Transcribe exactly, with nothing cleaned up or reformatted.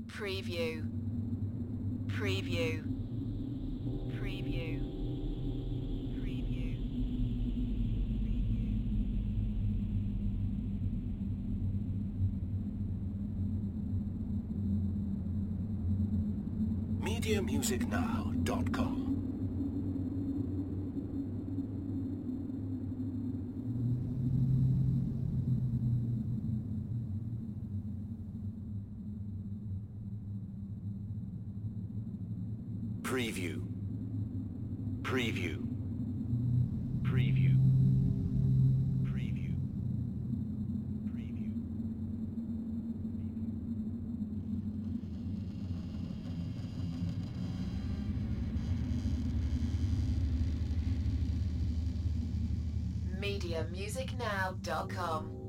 Preview. Preview. Preview. Preview. media music now dot com. Preview. Preview. Preview. Preview. Preview. media music now dot com